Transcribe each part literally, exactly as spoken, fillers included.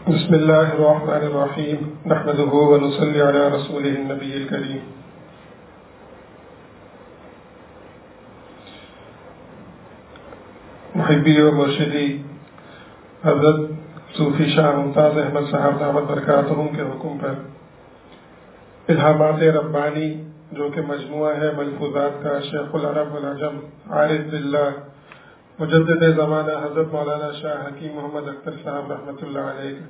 بسم الله الرحمن الرحيم نحمده ونصلي على رسوله النبي الكريم. محبی و مرشدی حضرت صوفی شاہ ممتاز احمد صاحب دامت برکاتہم کے حکم پر الہامات ربانی جو کہ مجموعہ ہے ملفوظات کا شیخ العرب والعجم عارف باللہ مجدد زمانہ حضرت مولانا شاہ حکیم محمد اختر صاحب رحمۃ اللہ علیہ،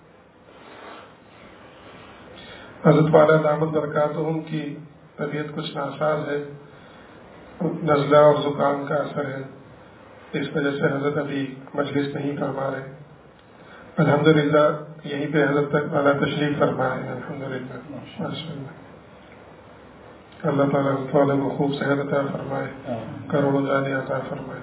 حضرت والا دامت برکاتہم کی طبیعت کچھ ناساز ہے، نزلہ اور زکام کا اثر ہے، اس وجہ سے حضرت ابھی مجلس نہیں کر پا رہے. الحمدللہ یہیں پہ حضرت تک والا تشریف فرما ہے. الحمدللہ ماشاء اللہ. اللہ تعالیٰ حضرت والا کو خوب صحت عطا فرمائے، کروڑوں جانے عطا فرمائے.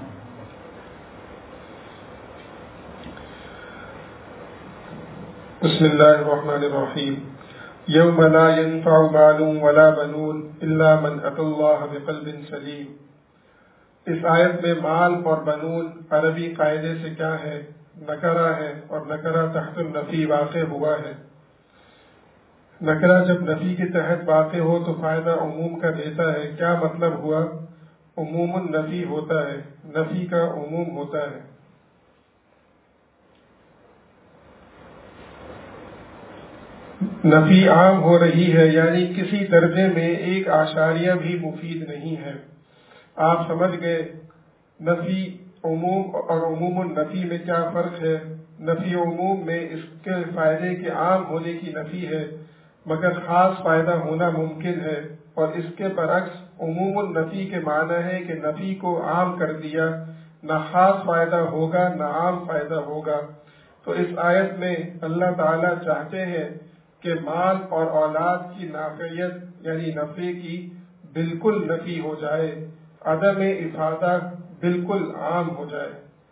بسم اللہ الرحمن الرحیم. یوم لا ينفع مال ولا بنون الا من اتى اللہ بقلب سلیم. اس آیت میں مال اور بنون عربی قاعدے سے کیا ہے؟ نکرہ ہے، اور نکرہ تحت النفی واقع ہوا ہے. نکرہ جب نفی کے تحت واقع ہو تو فائدہ عموم کا دیتا ہے. کیا مطلب ہوا؟ عموم النفی ہوتا ہے، نفی کا عموم ہوتا ہے. نفی عام ہو رہی ہے، یعنی کسی درجے میں ایک اعشاریہ بھی مفید نہیں ہے. آپ سمجھ گئے نفی عموم اور عموم النفی میں کیا فرق ہے؟ نفی عموم میں اس کے فائدے کے عام ہونے کی نفی ہے، مگر خاص فائدہ ہونا ممکن ہے، اور اس کے برعکس عموم النفی کے معنی ہے کہ نفی کو عام کر دیا، نہ خاص فائدہ ہوگا نہ عام فائدہ ہوگا. تو اس آیت میں اللہ تعالیٰ چاہتے ہیں کہ مال اور اولاد کی نافعیت یعنی نفع کی بالکل نفی ہو جائے، عدم افادہ بالکل عام ہو جائے.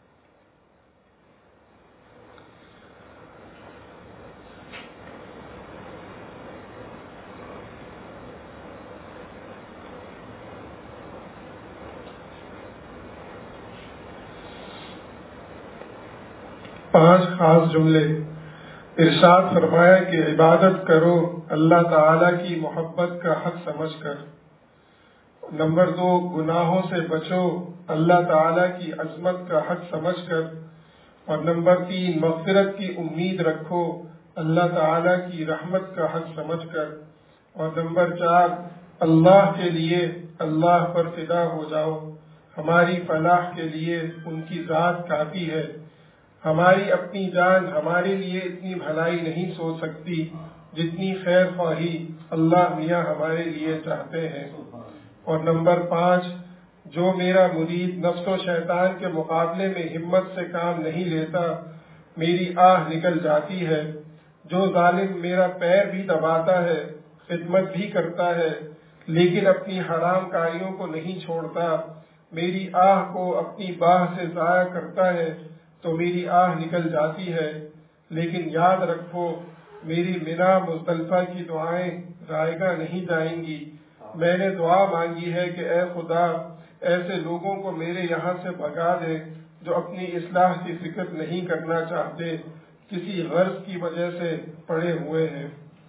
پانچ خاص جملے. ارشاد فرمایا کہ عبادت کرو اللہ تعالی کی محبت کا حق سمجھ کر. نمبر دو، گناہوں سے بچو اللہ تعالی کی عظمت کا حق سمجھ کر. اور نمبر تین، مغفرت کی امید رکھو اللہ تعالی کی رحمت کا حق سمجھ کر. اور نمبر چار، اللہ کے لیے اللہ پر فدا ہو جاؤ، ہماری فلاح کے لیے ان کی ذات کافی ہے. ہماری اپنی جان ہمارے لیے اتنی بھلائی نہیں سوچ سکتی جتنی خیر خواہی اللہ میاں ہمارے لیے چاہتے ہیں. اور نمبر پانچ، جو میرا مرید نفس و شیطان کے مقابلے میں ہمت سے کام نہیں لیتا میری آہ نکل جاتی ہے. جو ظالم میرا پیر بھی دباتا ہے، خدمت بھی کرتا ہے، لیکن اپنی حرام کاریوں کو نہیں چھوڑتا، میری آہ کو اپنی باہ سے ضائع کرتا ہے تو میری آہ نکل جاتی ہے. لیکن یاد رکھو میری منا مزدلفہ کی دعائیں رائگاں نہیں جائیں گی. میں نے دعا مانگی ہے کہ اے خدا ایسے لوگوں کو میرے یہاں سے بھگا دے جو اپنی اصلاح کی فکر نہیں کرنا چاہتے، کسی غرض کی وجہ سے پڑے ہوئے ہیں.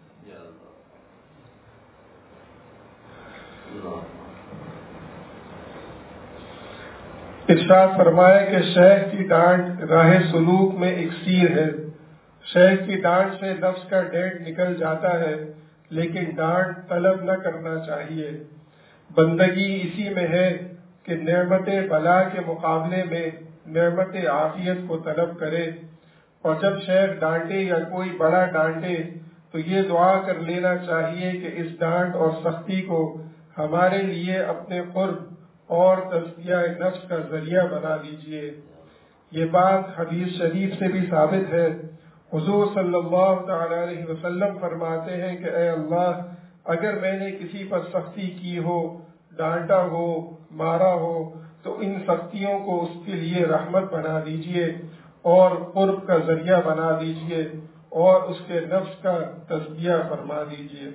ارشاد فرمایا کہ شیخ کی ڈانٹ راہ سلوک میں اکسیر ہے. شیخ کی ڈانٹ سے نفس کا ڈینٹ نکل جاتا ہے، لیکن ڈانٹ طلب نہ کرنا چاہیے. بندگی اسی میں ہے کہ نعمت بلا کے مقابلے میں نعمت عافیت کو طلب کرے. اور جب شیخ ڈانٹے یا کوئی بڑا ڈانٹے تو یہ دعا کر لینا چاہیے کہ اس ڈانٹ اور سختی کو ہمارے لیے اپنے قرب اور تزکیہ نفس کا ذریعہ بنا دیجیے. یہ بات حدیث شریف سے بھی ثابت ہے. حضور صلی اللہ تعالی علیہ وسلم فرماتے ہیں کہ اے اللہ، اگر میں نے کسی پر سختی کی ہو، ڈانٹا ہو، مارا ہو تو ان سختیوں کو اس کے لیے رحمت بنا دیجیے اور قرب کا ذریعہ بنا دیجیے اور اس کے نفس کا تزکیہ فرما دیجیے.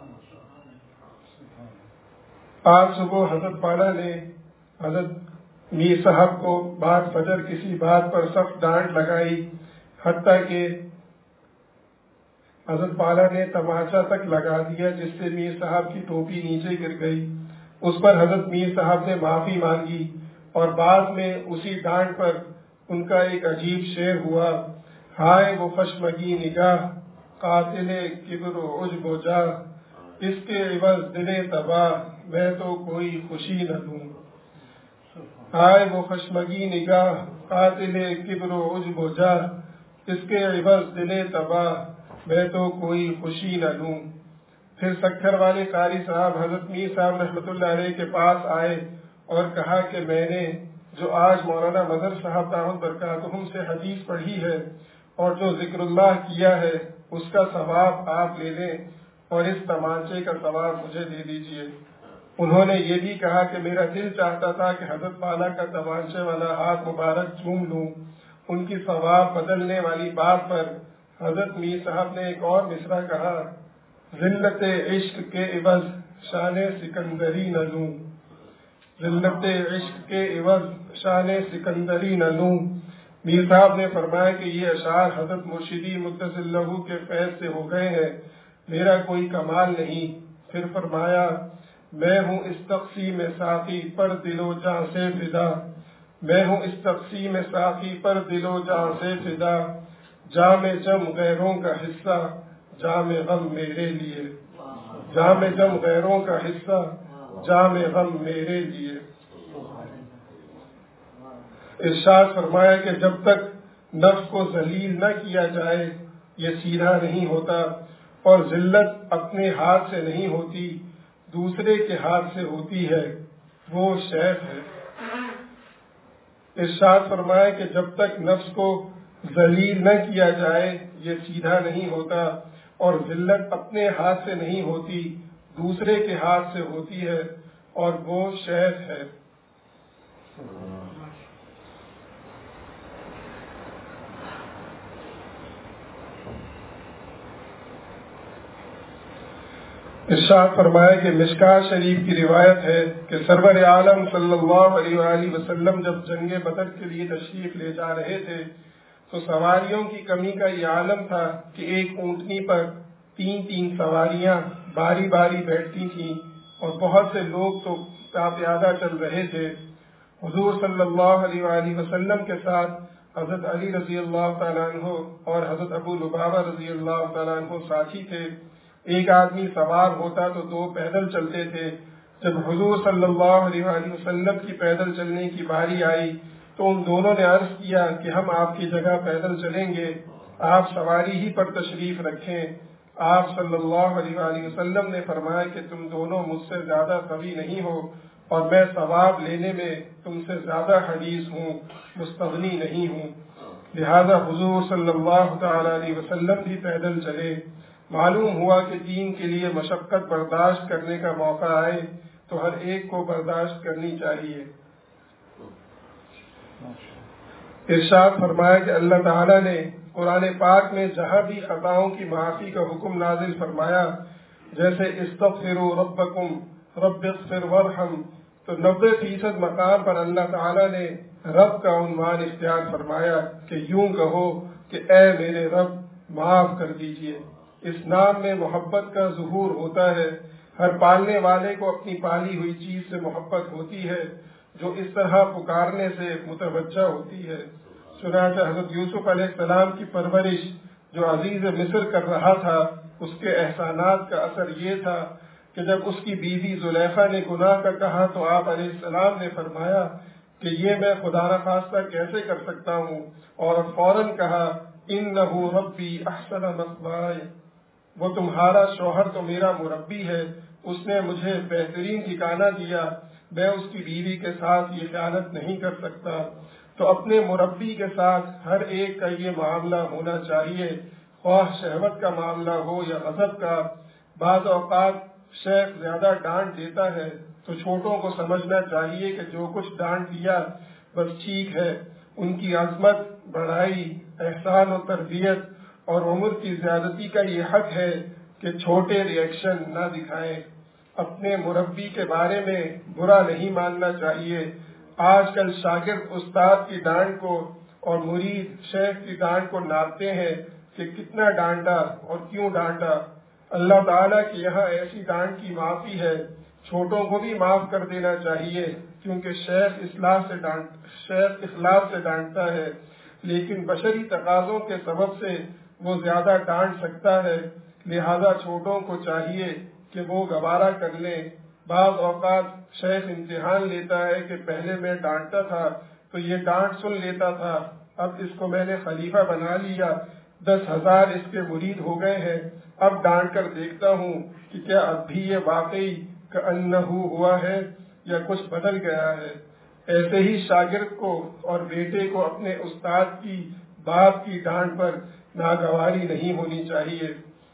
آج صبح حضرت والا نے حضرت میر صاحب کو بعد فجر کسی بات پر سخت ڈانٹ لگائی، حتیٰ کہ حضرت پالا نے تماچا تک لگا دیا جس سے میر صاحب کی ٹوپی نیچے گر گئی۔ اس پر حضرت میر صاحب نے معافی مانگی اور بعد میں اسی ڈانٹ پر ان کا ایک عجیب شعر ہوا، ہائے وہ خشمگی نگاہ قاتل کبر و عجب و جاہ، اس کے عوض دل تباہ میں تو کوئی خوشی نہ دوں۔ ہائے وہ خشمگی نگاہ قاتل کبر و عجب و جاہ، اس کے عوض دل تباہ میں تو کوئی خوشی نہ دوں۔ پھر سکھر والے قاری صاحب حضرت میر صاحب رحمۃ اللہ علیہ کے پاس آئے اور کہا کہ میں نے جو آج مولانا مظہر صاحب دامت برکاتہم سے حدیث پڑھی ہے اور جو ذکر اللہ کیا ہے اس کا ثواب آپ لے لیں اور اس تمانچے کا ثواب مجھے دے دیجئے۔ انہوں نے یہ بھی کہا کہ میرا دل چاہتا تھا کہ حضرت پالا کا تمانچے والا ہاتھ مبارک چوم لوں۔ ان کی ثواب بدلنے والی بات پر حضرت میر صاحب نے ایک اور مصرع کہا، ذلت عشق کے عوض شان سکندری نہ لوں، ذلت عشق کے عوض شان سکندری نہ لوں۔ میر صاحب نے فرمایا کہ یہ اشعار حضرت مرشدی مقدس اللہ کے فیض سے ہو گئے ہیں، میرا کوئی کمال نہیں۔ پھر فرمایا، میں ہوں اس تقسیم ساقی پر دل و جاں سے فدا، میں ہوں اس تقسیم ساقی پر دل و جاں سے فدا، جام جم غیروں کا حصہ جام غم میرے لیے، جام جم غیروں کا حصہ جام غم میرے لیے۔ ارشاد فرمایا کہ جب تک نفس کو ذلیل نہ کیا جائے یہ سیدھا نہیں ہوتا، اور ذلت اپنے ہاتھ سے نہیں ہوتی دوسرے کے ہاتھ سے ہوتی ہے، وہ شیخ ہے۔ ارشاد فرمایا کہ جب تک نفس کو ذلیل نہ کیا جائے یہ سیدھا نہیں ہوتا، اور ذلت اپنے ہاتھ سے نہیں ہوتی دوسرے کے ہاتھ سے ہوتی ہے، اور وہ شیخ ہے۔ ارشاد فرمایا کہ مشکاہ شریف کی روایت ہے کہ سرور عالم صلی اللہ علیہ وآلہ وسلم جب جنگ بدر کے لیے تشریف لے جا رہے تھے تو سواریوں کی کمی کا یہ عالم تھا کہ ایک اونٹنی پر تین تین سواریاں باری باری بیٹھتی تھیں اور بہت سے لوگ تو پیادہ چل رہے تھے۔ حضور صلی اللہ علیہ وآلہ وسلم کے ساتھ حضرت علی رضی اللہ تعالیٰ عنہ اور حضرت ابو لبابہ رضی اللہ تعالیٰ عنہ ساتھی تھے۔ ایک آدمی سوار ہوتا تو دو پیدل چلتے تھے۔ جب حضور صلی اللہ علیہ وآلہ وسلم کی پیدل چلنے کی باری آئی تو ان دونوں نے عرض کیا کہ ہم آپ کی جگہ پیدل چلیں گے، آپ سواری ہی پر تشریف رکھیں۔ آپ صلی اللہ علیہ وآلہ وسلم نے فرمایا کہ تم دونوں مجھ سے زیادہ قوی نہیں ہو اور میں ثواب لینے میں تم سے زیادہ حریص ہوں، مستغنی نہیں ہوں۔ لہذا حضور صلی اللہ تعالی علیہ وسلم بھی پیدل چلے۔ معلوم ہوا کہ دین کے لیے مشقت برداشت کرنے کا موقع آئے تو ہر ایک کو برداشت کرنی چاہیے۔ ارشاد فرمایا کہ اللہ تعالیٰ نے قرآن پاک میں جہاں بھی خطاؤں کی معافی کا حکم نازل فرمایا، جیسے استغفروا ربکم رب اغفر وارحم، تو نبے فیصد مقام پر اللہ تعالیٰ نے رب کا عنوان اختیار فرمایا کہ یوں کہو کہ اے میرے رب معاف کر دیجئے۔ اس نام میں محبت کا ظہور ہوتا ہے۔ ہر پالنے والے کو اپنی پالی ہوئی چیز سے محبت ہوتی ہے جو اس طرح پکارنے سے متوجہ ہوتی ہے۔ چنانچہ حضرت یوسف علیہ السلام کی پرورش جو عزیز مصر کر رہا تھا، اس کے احسانات کا اثر یہ تھا کہ جب اس کی بیوی زلیخا نے گناہ کا کہا تو آپ علیہ السلام نے فرمایا کہ یہ میں خدا نخواستہ کیسے کر سکتا ہوں، اور فوراً کہا انہ ربی احسن مثوای، وہ تمہارا شوہر تو میرا مربی ہے، اس نے مجھے بہترین ٹھکانہ دیا، میں اس کی بیوی کے ساتھ یہ خیانت نہیں کر سکتا۔ تو اپنے مربی کے ساتھ ہر ایک کا یہ معاملہ ہونا چاہیے، خواہ شہوت کا معاملہ ہو یا غضب کا۔ بعض اوقات شیخ زیادہ ڈانٹ دیتا ہے تو چھوٹوں کو سمجھنا چاہیے کہ جو کچھ ڈانٹ دیا بس ٹھیک ہے۔ ان کی عظمت، بڑائی، احسان و تربیت اور عمر کی زیادتی کا یہ حق ہے کہ چھوٹے ریئیکشن نہ دکھائیں۔ اپنے مربی کے بارے میں برا نہیں ماننا چاہیے۔ آج کل شاگرد استاد کی ڈانٹ کو اور مرید شیخ کی ڈانٹ کو ناپتے ہیں، کہ کتنا ڈانٹا اور کیوں ڈانٹا۔ اللہ تعالیٰ کی یہاں ایسی ڈانٹ کی معافی ہے، چھوٹوں کو بھی معاف کر دینا چاہیے، کیونکہ شیخ اصلاح سے ڈانٹ شیخ اخلاص سے ڈانٹتا ہے، لیکن بشری تقاضوں کے سبب سے وہ زیادہ ڈانٹ سکتا ہے، لہذا چھوٹوں کو چاہیے کہ وہ گوارا کر لیں۔ بعض اوقات شیخ امتحان لیتا ہے کہ پہلے میں ڈانٹتا تھا تو یہ ڈانٹ سن لیتا تھا، اب اس کو میں نے خلیفہ بنا لیا، دس ہزار اس کے مرید ہو گئے ہیں، اب ڈانٹ کر دیکھتا ہوں کہ کیا اب بھی یہ واقعی کأنہ ہوا ہے یا کچھ بدل گیا ہے۔ ایسے ہی شاگرد کو اور بیٹے کو اپنے استاد کی باپ کی ڈانٹ پر ناگواری نہیں ہونی چاہیے۔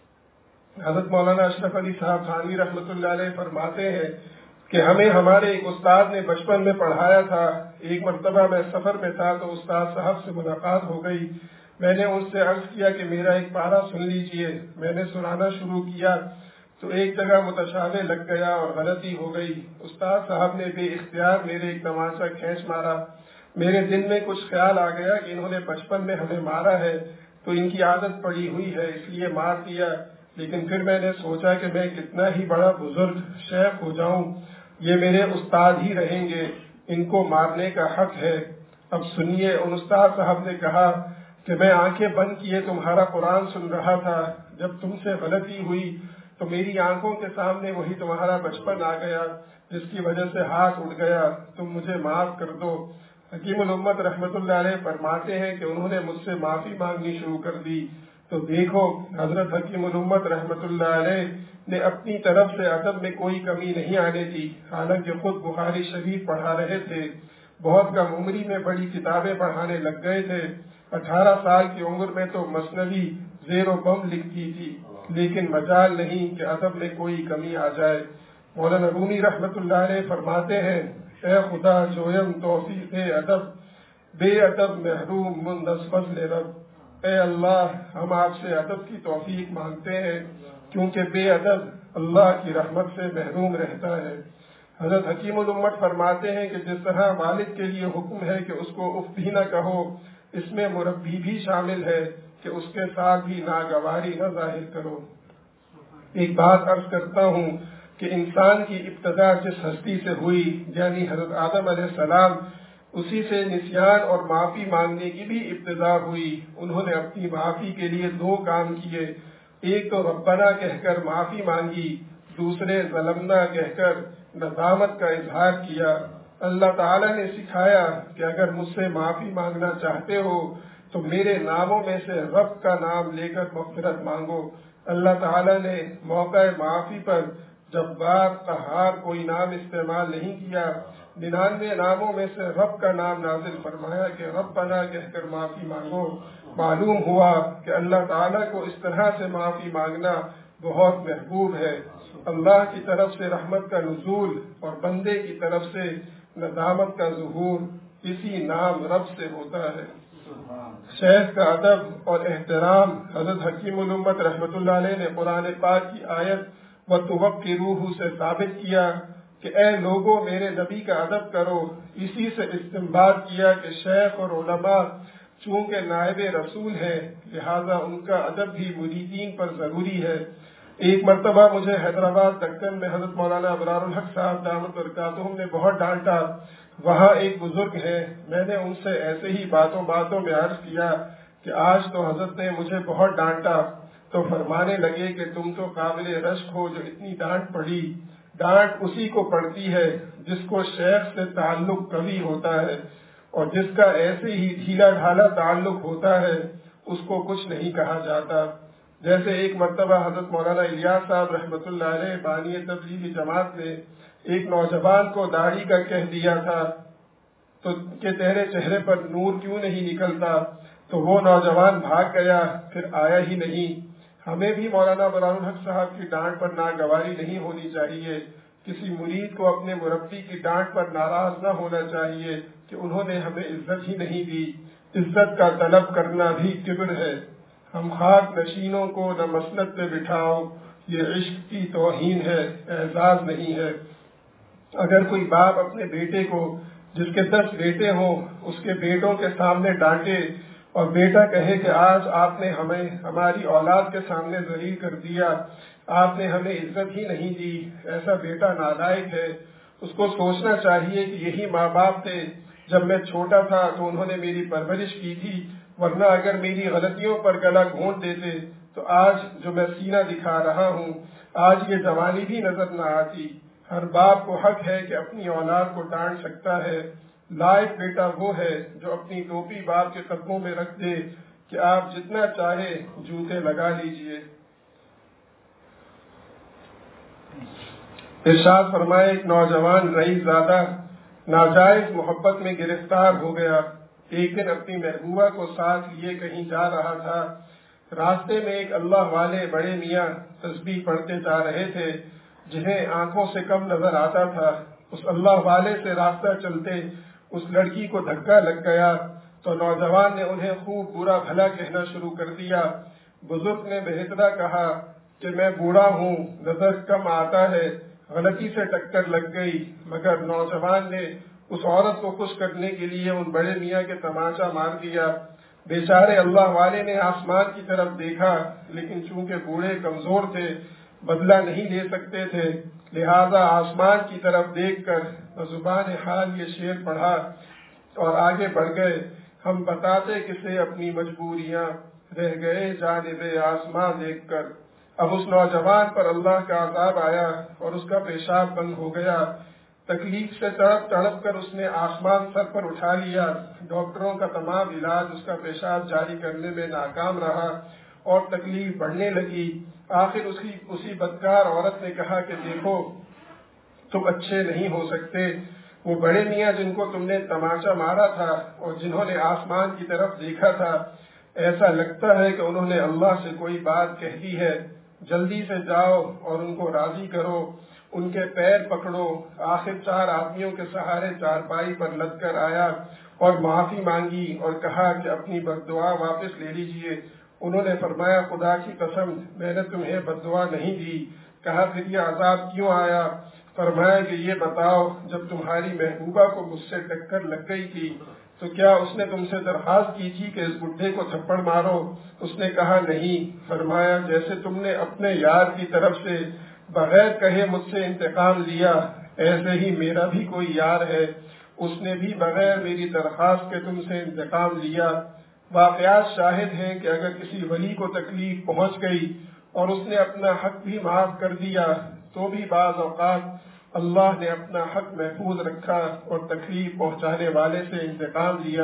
حضرت مولانا اشرف علی صاحب تھانوی رحمۃ اللہ علیہ فرماتے ہیں کہ ہمیں ہمارے ایک استاد نے بچپن میں پڑھایا تھا۔ ایک مرتبہ میں سفر میں تھا تو استاد صاحب سے ملاقات ہو گئی، میں نے ان سے عرض کیا کہ میرا ایک پارہ سن لیجئے۔ میں نے سنانا شروع کیا تو ایک جگہ متشابہ لگ گیا اور غلطی ہو گئی۔ استاد صاحب نے بے اختیار میرے ایک تماچا کھینچ مارا۔ میرے دل میں کچھ خیال آ گیا کہ انہوں نے بچپن میں ہمیں مارا ہے تو ان کی عادت پڑی ہوئی ہے اس لیے مار دیا، لیکن پھر میں نے سوچا کہ میں کتنا ہی بڑا بزرگ شیخ ہو جاؤں، یہ میرے استاد ہی رہیں گے، ان کو مارنے کا حق ہے۔ اب سنیے، ان استاد صاحب نے کہا کہ میں آنکھیں بند کیے تمہارا قرآن سن رہا تھا، جب تم سے غلطی ہوئی تو میری آنکھوں کے سامنے وہی تمہارا بچپن آ گیا جس کی وجہ سے ہاتھ اٹھ گیا، تم مجھے معاف کر دو۔ حکیم الامت رحمت اللہ علیہ فرماتے ہیں کہ انہوں نے مجھ سے معافی مانگنی شروع کر دی تو دیکھو حضرت حکیم الامت رحمت اللہ علیہ نے اپنی طرف سے ادب میں کوئی کمی نہیں آنے دی، حالانکہ خود بخاری شریف پڑھا رہے تھے، بہت کم عمری میں بڑی کتابیں پڑھانے لگ گئے تھے، اٹھارہ سال کی عمر میں تو مثنوی زیر و بم لکھتی تھی، لیکن مجال نہیں کہ ادب میں کوئی کمی آ جائے۔ مولانا رومی رحمت اللہ علیہ فرماتے ہیں، اے خدا جویم توفیق ادب، بے ادب محروم مندس فضل رب۔ اے اللہ، ہم آپ سے ادب کی توفیق مانگتے ہیں کیونکہ بے ادب اللہ کی رحمت سے محروم رہتا ہے۔ حضرت حکیم الامت فرماتے ہیں کہ جس طرح والد کے لیے حکم ہے کہ اس کو اف بھی نہ کہو، اس میں مربی بھی شامل ہے کہ اس کے ساتھ بھی ناگواری نہ ظاہر کرو۔ ایک بات عرض کرتا ہوں کہ انسان کی ابتدا جس ہستی سے ہوئی یعنی حضرت آدم علیہ السلام، اسی سے نسیان اور معافی مانگنے کی بھی ابتدا ہوئی۔ انہوں نے اپنی معافی کے لیے دو کام کیے، ایک تو ربنا کہہ کر معافی مانگی، دوسرے ظلمنا کہہ کر ندامت کا اظہار کیا۔ اللہ تعالیٰ نے سکھایا کہ اگر مجھ سے معافی مانگنا چاہتے ہو تو میرے ناموں میں سے رب کا نام لے کر مغفرت مانگو۔ اللہ تعالیٰ نے موقع معافی پر جبار قہار کوئی نام استعمال نہیں کیا، ننانوے ناموں میں سے رب کا نام نازل فرمایا کہ ربنا کہہ کر معافی مانگو۔ معلوم ہوا کہ اللہ تعالیٰ کو اس طرح سے معافی مانگنا بہت محبوب ہے۔ اللہ کی طرف سے رحمت کا نزول اور بندے کی طرف سے ندامت کا ظہور اسی نام رب سے ہوتا ہے۔ شیخ کا ادب اور احترام حضرت حکیم الامت رحمت اللہ علیہ نے قرآن پاک کی آیت وَتُوَقِّرُوهُ سے ثابت کیا کہ اے لوگوں میرے نبی کا ادب کرو۔ اسی سے استنباط کیا کہ شیخ اور علماء چونکہ نائب رسول ہیں لہذا ان کا ادب بھی مریدین پر ضروری ہے۔ ایک مرتبہ مجھے حیدرآباد دکن میں حضرت مولانا ابرار الحق صاحب دامت برکاتہم نے بہت ڈانٹا۔ وہاں ایک بزرگ ہے، میں نے ان سے ایسے ہی باتوں باتوں میں عرض کیا کہ آج تو حضرت نے مجھے بہت ڈانٹا، تو فرمانے لگے کہ تم تو قابل رشک ہو جو اتنی ڈانٹ پڑی۔ ڈانٹ اسی کو پڑتی ہے جس کو شیخ سے تعلق قوی ہوتا ہے، اور جس کا ایسے ہی ڈھیلا ڈھالا تعلق ہوتا ہے اس کو کچھ نہیں کہا جاتا۔ جیسے ایک مرتبہ حضرت مولانا الیاس صاحب رحمت اللہ علیہ بانی تبلیغی جماعت نے ایک نوجوان کو داڑھی کا کہہ دیا تھا تو کہ تیرے چہرے پر نور کیوں نہیں نکلتا، تو وہ نوجوان بھاگ گیا، پھر آیا ہی نہیں۔ ہمیں بھی مولانا ابرار الحق صاحب کی ڈانٹ پر ناگواری نہیں ہونی چاہیے، کسی مرید کو اپنے مربی کی ڈانٹ پر ناراض نہ ہونا چاہیے کہ انہوں نے ہمیں عزت ہی نہیں دی۔ عزت کا طلب کرنا بھی کبر ہے۔ ہم خاک نشینوں کو نہ مسند پہ بٹھاؤ، یہ عشق کی توہین ہے، اعزاز نہیں ہے۔ اگر کوئی باپ اپنے بیٹے کو جس کے دس بیٹے ہوں اس کے بیٹوں کے سامنے ڈانٹے اور بیٹا کہے کہ آج آپ نے ہمیں ہماری اولاد کے سامنے ذلیل کر دیا، آپ نے ہمیں عزت ہی نہیں دی، ایسا بیٹا نالائق ہے۔ اس کو سوچنا چاہیے کہ یہی ماں باپ تھے، جب میں چھوٹا تھا تو انہوں نے میری پرورش کی تھی، ورنہ اگر میری غلطیوں پر گلا گھونٹ دیتے تو آج جو میں سینہ دکھا رہا ہوں، آج یہ جوانی بھی نظر نہ آتی۔ ہر باپ کو حق ہے کہ اپنی اولاد کو ڈانٹ سکتا ہے۔ لائق بیٹا وہ ہے جو اپنی ٹوپی باپ کے قدموں میں رکھ دے کہ آپ جتنا چاہے جوتے لگا لیجئے۔ ارشاد فرمائے ایک نوجوان رئیس زادہ ناجائز محبت میں گرفتار ہو گیا۔ ایک دن اپنی محبوبہ کو ساتھ لیے کہیں جا رہا تھا۔ راستے میں ایک اللہ والے بڑے میاں تسبیح پڑھتے جا رہے تھے، جنہیں آنکھوں سے کم نظر آتا تھا۔ اس اللہ والے سے راستہ چلتے اس لڑکی کو دھکا لگ گیا تو نوجوان نے انہیں خوب برا بھلا کہنا شروع کر دیا۔ بزرگ نے بہترا کہا کہ میں بوڑھا ہوں، نظر کم آتا ہے، غلطی سے ٹکر لگ گئی، مگر نوجوان نے اس عورت کو خوش کرنے کے لیے ان بڑے میاں کے تماچا مار دیا۔ بیچارے اللہ والے نے آسمان کی طرف دیکھا، لیکن چونکہ بوڑھے کمزور تھے، بدلہ نہیں لے سکتے تھے، لہذا آسمان کی طرف دیکھ کر بزبان حال یہ شعر پڑھا اور آگے بڑھ گئے۔ ہم بتاتے کسے اپنی مجبوریاں، رہ گئے جانب آسمان دیکھ کر۔ اب اس نوجوان پر اللہ کا عذاب آیا اور اس کا پیشاب بند ہو گیا۔ تکلیف سے تڑپ تڑپ کر اس نے آسمان سر پر اٹھا لیا۔ ڈاکٹروں کا تمام علاج اس کا پیشاب جاری کرنے میں ناکام رہا اور تکلیف بڑھنے لگی۔ آخر اسی اسی بدکار عورت نے کہا کہ دیکھو تم اچھے نہیں ہو سکتے۔ وہ بڑے میاں جن کو تم نے تماچا مارا تھا اور جنہوں نے آسمان کی طرف دیکھا تھا، ایسا لگتا ہے کہ انہوں نے اللہ سے کوئی بات کہہ دی ہے۔ جلدی سے جاؤ اور ان کو راضی کرو، ان کے پیر پکڑو۔ آخر چار آدمیوں کے سہارے چارپائی پر لد کر آیا اور معافی مانگی اور کہا کہ اپنی بددعا واپس لے لیجئے۔ انہوں نے فرمایا خدا کی قسم میں نے تمہیں بددعا نہیں دی۔ کہا پھر یہ عذاب کیوں آیا؟ فرمایا کہ یہ بتاؤ جب تمہاری محبوبہ کو مجھ سے ٹکر لگ گئی تھی تو کیا اس نے تم سے درخواست کی تھی کہ اس بڈھے کو تھپڑ مارو؟ اس نے کہا نہیں۔ فرمایا جیسے تم نے اپنے یار کی طرف سے بغیر کہے مجھ سے انتقام لیا، ایسے ہی میرا بھی کوئی یار ہے، اس نے بھی بغیر میری درخواست کے تم سے انتقام لیا۔ واقعات شاہد ہیں کہ اگر کسی ولی کو تکلیف پہنچ گئی اور اس نے اپنا حق بھی معاف کر دیا تو بھی بعض اوقات اللہ نے اپنا حق محفوظ رکھا اور تکلیف پہنچانے والے سے انتقام لیا۔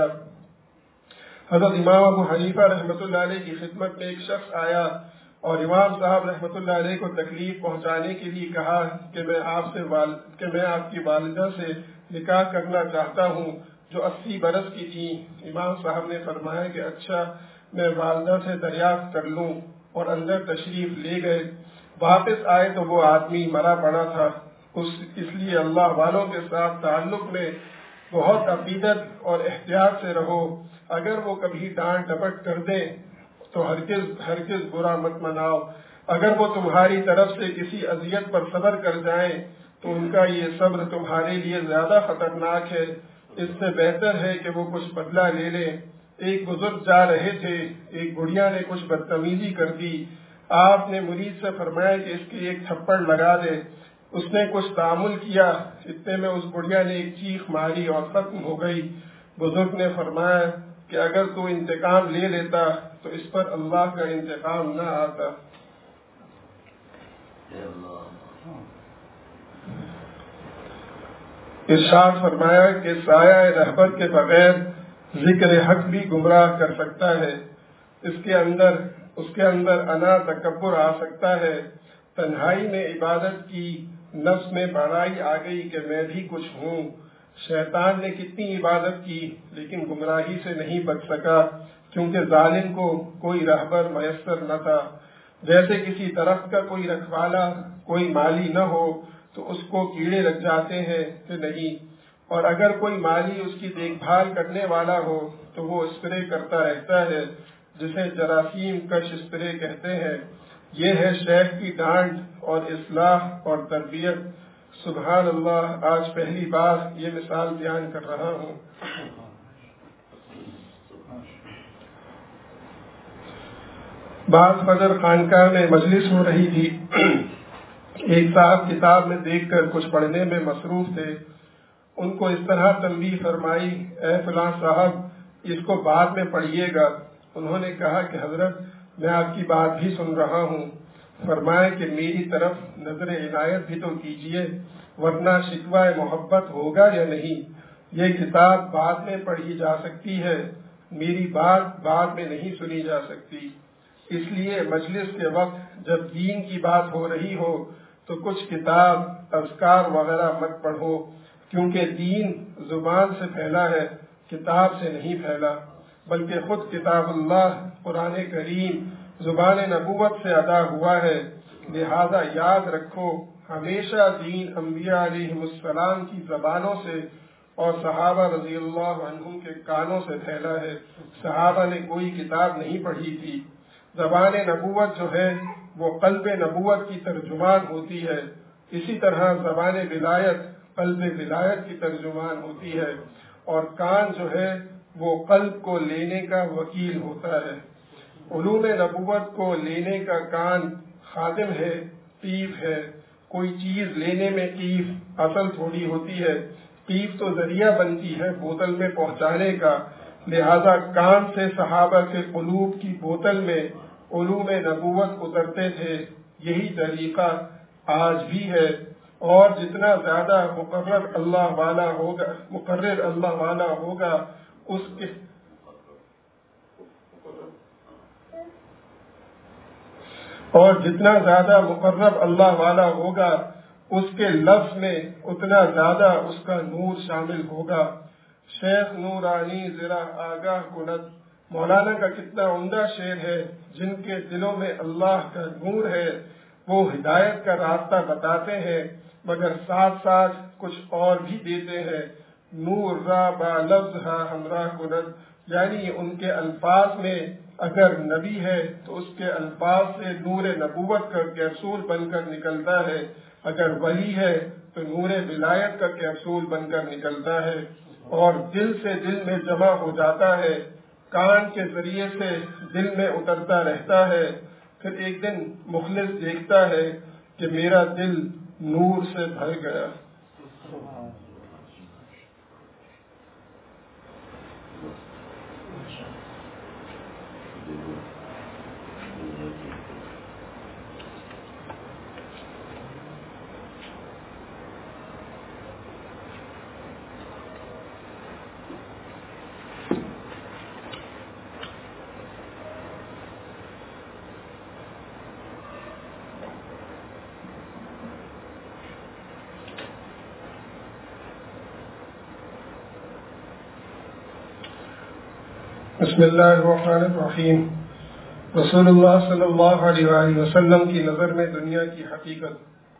حضرت امام ابو حنیفہ رحمۃ اللہ علیہ کی خدمت میں ایک شخص آیا اور امام صاحب رحمۃ اللہ علیہ کو تکلیف پہنچانے کے لیے کہا کہ میں آپ سے وال... کہ میں آپ کی والدہ سے نکاح کرنا چاہتا ہوں جو اسی برس کی تھی۔ امام صاحب نے فرمایا کہ اچھا میں والدہ سے دریافت کر لوں، اور اندر تشریف لے گئے۔ واپس آئے تو وہ آدمی مرا پڑا تھا۔ اس اس لیے اللہ والوں کے ساتھ تعلق میں بہت عقیدت اور احتیاط سے رہو۔ اگر وہ کبھی ڈانٹ ڈپٹ کر دیں تو ہرگز ہرگز برا مت مناؤ۔ اگر وہ تمہاری طرف سے کسی اذیت پر صبر کر جائیں تو ان کا یہ صبر تمہارے لیے زیادہ خطرناک ہے، اس سے بہتر ہے کہ وہ کچھ بدلہ لے لیں۔ ایک بزرگ جا رہے تھے، ایک بڑھیا نے کچھ بدتمیزی کر دی۔ آپ نے مرید سے فرمایا کہ اس کی ایک تھپڑ لگا دے۔ اس نے کچھ تعامل کیا، اتنے میں اس بڑھیا نے ایک چیخ ماری اور ختم ہو گئی۔ بزرگ نے فرمایا کہ اگر تو انتقام لے لیتا تو اس پر اللہ کا انتقام نہ آتا۔ ارشاد فرمایا کہ سایہ رہبت کے بغیر ذکر حق بھی گمراہ کر سکتا ہے۔ اس کے اندر اس کے اندر انا تکبر آ سکتا ہے۔ تنہائی میں عبادت کی، نفس میں بڑائی آ گئی کہ میں بھی کچھ ہوں۔ شیطان نے کتنی عبادت کی لیکن گمراہی سے نہیں بچ سکا، کیونکہ ظالم کو کوئی رہبر میسر نہ تھا۔ جیسے کسی درخت کا کوئی رکھوالا، کوئی مالی نہ ہو تو اس کو کیڑے لگ جاتے ہیں کہ نہیں، اور اگر کوئی مالی اس کی دیکھ بھال کرنے والا ہو تو وہ اسپرے کرتا رہتا ہے، جسے جراثیم کش اسپرے کہتے ہیں۔ یہ ہے شیخ کی ڈانٹ اور اصلاح اور تربیت۔ سبحان اللہ، آج پہلی بار یہ مثال بیان کر رہا ہوں۔ بعض فجر خانقاہ میں مجلس ہو رہی تھی۔ ایک صاحب کتاب میں دیکھ کر کچھ پڑھنے میں مصروف تھے۔ ان کو اس طرح تنبیہ فرمائی، اے فلاں صاحب اس کو بعد میں پڑھیے گا۔ انہوں نے کہا کہ حضرت میں آپ کی بات بھی سن رہا ہوں۔ فرمایا کہ میری طرف نظر عنایت بھی تو کیجیے، ورنہ شکوہ محبت ہوگا یا نہیں؟ یہ کتاب بعد میں پڑھی جا سکتی ہے، میری بات بعد میں نہیں سنی جا سکتی۔ اس لیے مجلس کے وقت جب دین کی بات ہو رہی ہو تو کچھ کتاب اذکار وغیرہ مت پڑھو، کیونکہ دین زبان سے پھیلا ہے، کتاب سے نہیں پھیلا، بلکہ خود کتاب اللہ قرآن کریم زبان نبوت سے ادا ہوا ہے۔ لہذا یاد رکھو، ہمیشہ دین انبیاء علیہ السلام کی زبانوں سے اور صحابہ رضی اللہ عنہم کے کانوں سے پھیلا ہے۔ صحابہ نے کوئی کتاب نہیں پڑھی تھی۔ زبان نبوت جو ہے وہ قلب نبوت کی ترجمان ہوتی ہے، اسی طرح زبان ولایت قلب ولایت کی ترجمان ہوتی ہے، اور کان جو ہے وہ قلب کو لینے کا وکیل ہوتا ہے۔ علوم نبوت کو لینے کا کان خادم ہے، قیف ہے۔ کوئی چیز لینے میں قیف اصل تھوڑی ہوتی ہے، قیف تو ذریعہ بنتی ہے بوتل میں پہنچانے کا۔ لہذا کان سے صحابہ کے قلوب کی بوتل میں علوم نبوت اترتے تھے۔ یہی طریقہ آج بھی ہے، اور جتنا زیادہ مقرر اللہ والا ہوگا مقرر اللہ والا ہوگا اس کے اور جتنا زیادہ مقرب اللہ والا ہوگا اس کے لفظ میں اتنا زیادہ اس کا نور شامل ہوگا۔ شیخ نورانی ذرا آگاہ کند، مولانا کا کتنا عمدہ شعر ہے۔ جن کے دلوں میں اللہ کا نور ہے وہ ہدایت کا راستہ بتاتے ہیں، مگر ساتھ ساتھ کچھ اور بھی دیتے ہیں۔ نور را با لفظ ہا ہمراہ کند، یعنی ان کے الفاظ میں اگر نبی ہے تو اس کے الفاظ سے نور نبوت کا کیپسول بن کر نکلتا ہے، اگر ولی ہے تو نور ولایت کا کیپسول بن کر نکلتا ہے، اور دل سے دل میں جمع ہو جاتا ہے، کان کے ذریعے سے دل میں اترتا رہتا ہے۔ پھر ایک دن مخلص دیکھتا ہے کہ میرا دل نور سے بھر گیا۔ بسم اللہ الرحمن الرحیم۔ رسول اللہ صلی اللہ علیہ وآلہ وسلم کی نظر میں دنیا کی حقیقت۔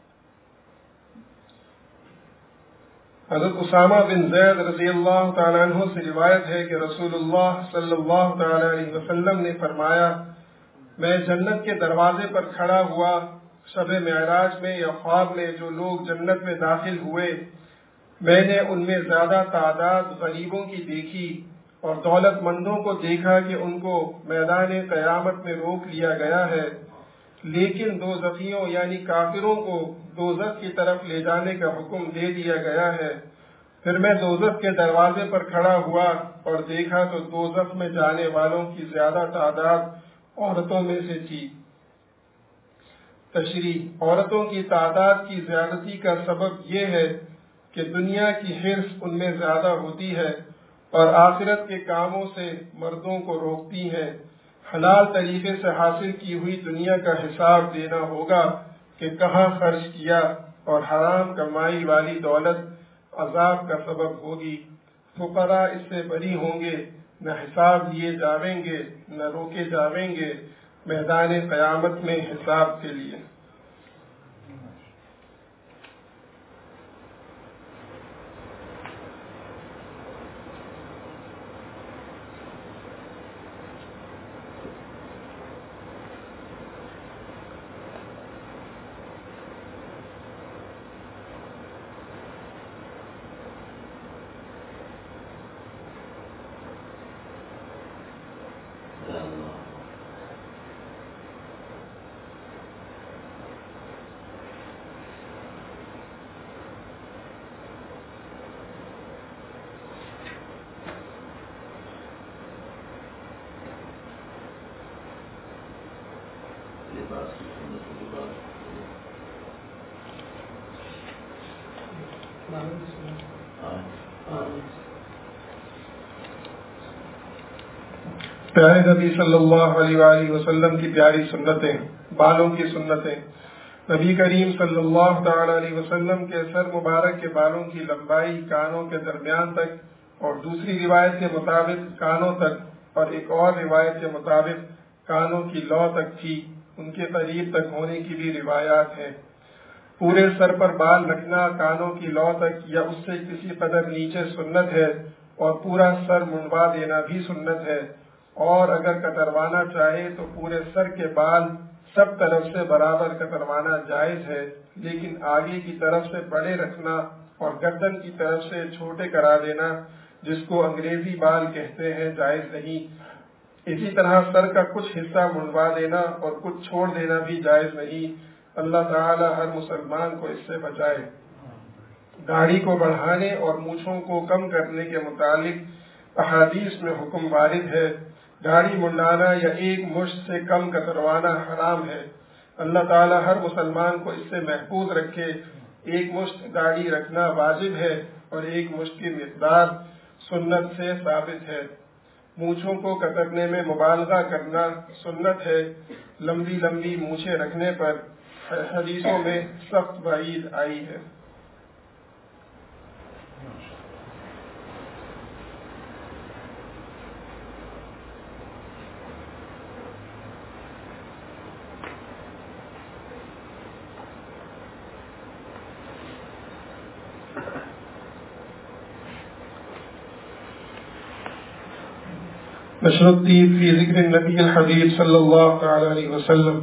حضرت اسامہ بن زید رضی اللہ تعالیٰ عنہ سے روایت ہے کہ رسول اللہ صلی اللہ تعالیٰ علیہ وسلم نے فرمایا، میں جنت کے دروازے پر کھڑا ہوا، شب معراج میں یا خواب میں جو لوگ جنت میں داخل ہوئے، میں نے ان میں زیادہ تعداد غریبوں کی دیکھی، اور دولت مندوں کو دیکھا کہ ان کو میدان قیامت میں روک لیا گیا ہے، لیکن دوزخیوں یعنی کافروں کو دوزخ کی طرف لے جانے کا حکم دے دیا گیا ہے۔ پھر میں دوزخ کے دروازے پر کھڑا ہوا اور دیکھا تو دوزخ میں جانے والوں کی زیادہ تعداد عورتوں میں سے تھی۔ تشریح: عورتوں کی تعداد کی زیادتی کا سبب یہ ہے کہ دنیا کی حرص ان میں زیادہ ہوتی ہے اور آخرت کے کاموں سے مردوں کو روکتی ہیں۔ حلال طریقے سے حاصل کی ہوئی دنیا کا حساب دینا ہوگا کہ کہاں خرچ کیا، اور حرام کمائی والی دولت عذاب کا سبب ہوگی۔ فقراء اس سے بری ہوں گے، نہ حساب لیے جاویں گے نہ روکے جاویں گے میدان قیامت میں حساب کے لیے۔ پیارے نبی صلی اللہ علیہ وآلہ وسلم کی پیاری سنتیں، بالوں کی سنتیں۔ نبی کریم صلی اللہ تعالی علیہ وسلم کے سر مبارک کے بالوں کی لمبائی کانوں کے درمیان تک اور دوسری روایت کے مطابق کانوں تک اور ایک اور روایت کے مطابق کانوں کی لو تک تھی، ان کے قریب تک ہونے کی بھی روایات ہیں۔ پورے سر پر بال رکھنا کانوں کی لو تک یا اس سے کسی قدر نیچے سنت ہے، اور پورا سر منڈوا دینا بھی سنت ہے، اور اگر کتروانا چاہے تو پورے سر کے بال سب طرف سے برابر کتروانا جائز ہے، لیکن آگے کی طرف سے بڑے رکھنا اور گردن کی طرف سے چھوٹے کرا دینا، جس کو انگریزی بال کہتے ہیں، جائز نہیں۔ اسی طرح سر کا کچھ حصہ منڈوا دینا اور کچھ چھوڑ دینا بھی جائز نہیں۔ اللہ تعالی ہر مسلمان کو اس سے بچائے۔ داڑھی کو بڑھانے اور مونچھوں کو کم کرنے کے متعلق احادیث میں حکم وارد ہے۔ داڑھی منڈانا یا ایک مشت سے کم کتروانا حرام ہے۔ اللہ تعالی ہر مسلمان کو اس سے محفوظ رکھے۔ ایک مشت داڑھی رکھنا واجب ہے اور ایک مشت کی مقدار سنت سے ثابت ہے۔ مونچھوں کو کترنے میں مبالغہ کرنا سنت ہے۔ لمبی لمبی مونچھیں رکھنے پر حدیثوں میں سخت وعید آئی ہے۔ نشر الطیب فی ذکر النبی الحبیب صلی اللہ تعالی علیہ وسلم۔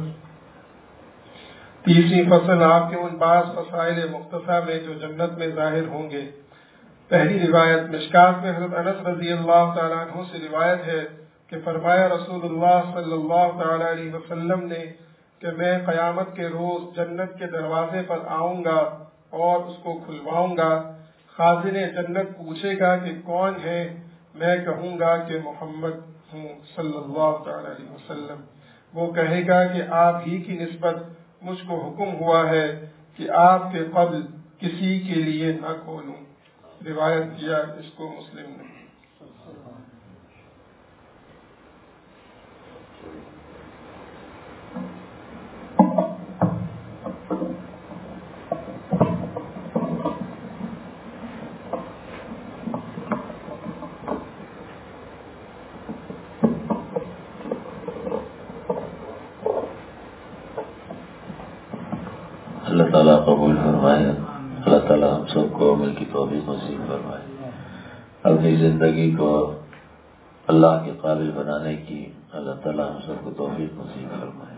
تیسری فصل آپ کے ان بعض مسائل مختصر میں جو جنت میں ظاہر ہوں گے۔ پہلی روایت مشکات میں حضرت انس رضی اللہ تعالیٰ عنہ سے روایت ہے کہ فرمایا رسول اللہ صلی اللہ تعالی علیہ وسلم نے کہ میں قیامت کے روز جنت کے دروازے پر آؤں گا اور اس کو کھلواؤں گا۔ خازن جنت پوچھے گا کہ کون ہے؟ میں کہوں گا کہ محمد ہوں صلی اللہ تعالی علیہ وسلم۔ وہ کہے گا کہ آپ ہی کی نسبت مجھ کو حکم ہوا ہے کہ آپ کے قبل کسی کے لیے نہ کھولوں۔ روایت کیا اس کو مسلم نے۔ اللہ تعالیٰ قبول فرمائے۔ اللہ تعالیٰ ہم سب کو عمل کی توفیق نصیب فرمائے۔ اپنی زندگی کو اللہ کے قابل بنانے کی اللہ تعالیٰ ہم سب کو توفیق نصیب فرمائے۔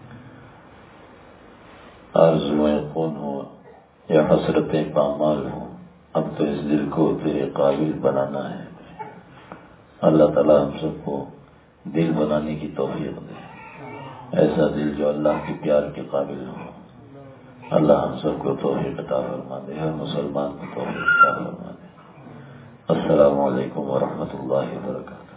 آرزوئیں خون ہو یا حسرتیں پامال ہوں، اب تو اس دل کو تیرے قابل بنانا ہے۔ اللہ تعالیٰ ہم سب کو دل بنانے کی توفیق دے، ایسا دل جو اللہ کے پیار کے قابل ہو۔ اللہ ہم سب کو توفیق عطا فرما دے، ہر مسلمان کو توفیق عطا فرما دے۔ السلام علیکم ورحمۃ اللہ وبرکاتہ۔